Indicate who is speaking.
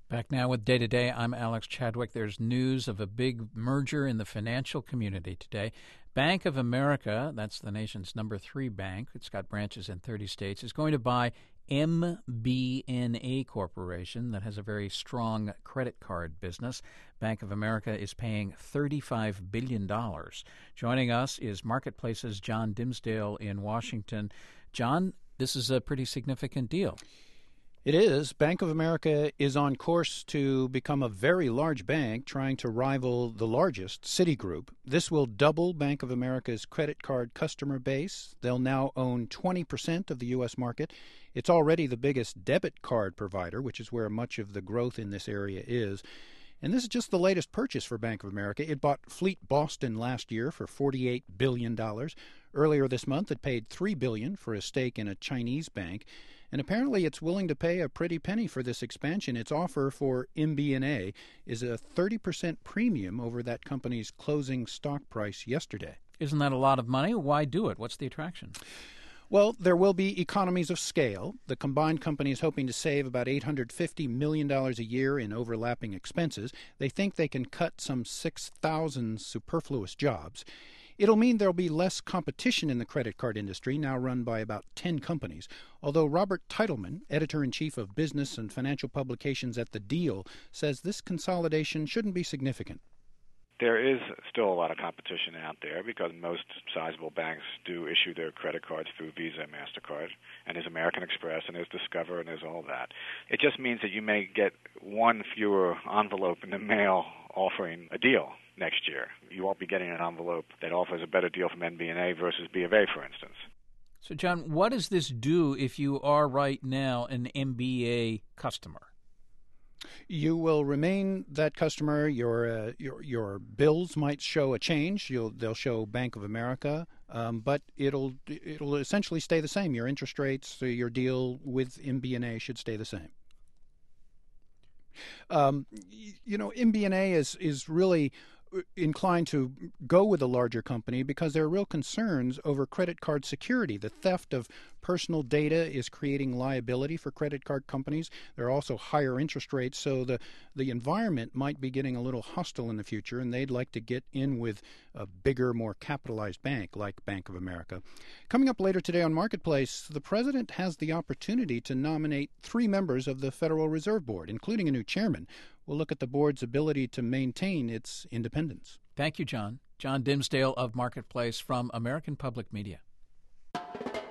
Speaker 1: Back now with Day to Day, I'm Alex Chadwick. There's news of a big merger in the financial community today. Bank of America, that's the nation's number 3 bank, it's got branches in 30 states, is going to buy MBNA Corporation that has a very strong credit card business. Bank of America is paying $35 billion. Joining us is Marketplace's John Dimsdale in Washington. John, this is a pretty significant deal.
Speaker 2: It is. Bank of America is on course to become a very large bank, trying to rival the largest, Citigroup. This will double Bank of America's credit card customer base. They'll now own 20% of the U.S. market. It's already the biggest debit card provider, which is where much of the growth in this area is. And this is just the latest purchase for Bank of America. It bought Fleet Boston last year for $48 billion. Earlier this month, it paid $3 billion for a stake in a Chinese bank. And apparently it's willing to pay a pretty penny for this expansion. Its offer for MBNA is a 30% premium over that company's closing stock price yesterday.
Speaker 1: Isn't that a lot of money? Why do it? What's the attraction?
Speaker 2: Well, there will be economies of scale. The combined company is hoping to save about $850 million a year in overlapping expenses. They think they can cut some 6,000 superfluous jobs. It'll mean there'll be less competition in the credit card industry, now run by about 10 companies. Although Robert Teitelman, editor-in-chief of business and financial publications at The Deal, says this consolidation shouldn't be significant.
Speaker 3: There is still a lot of competition out there because most sizable banks do issue their credit cards through Visa and MasterCard, and there's American Express, and there's Discover, and there's all that. It just means that you may get one fewer envelope in the mail offering a deal next year. You won't be getting an envelope that offers a better deal from MBNA versus B of A, for instance.
Speaker 1: So, John, what does this do if you are right now an MBA customer?
Speaker 2: You will remain that customer. Your bills might show a change. They'll show Bank of America, but it'll essentially stay the same. Your interest rates, your deal with MBNA should stay the same. MBNA is really inclined to go with a larger company because there are real concerns over credit card security. The theft of personal data is creating liability for credit card companies. There are also higher interest rates, so the environment might be getting a little hostile in the future, and they'd like to get in with a bigger, more capitalized bank like Bank of America. Coming up later today on Marketplace, the president has the opportunity to nominate 3 members of the Federal Reserve Board, including a new chairman. We'll look at the board's ability to maintain its independence.
Speaker 1: Thank you, John. John Dimsdale of Marketplace from American Public Media.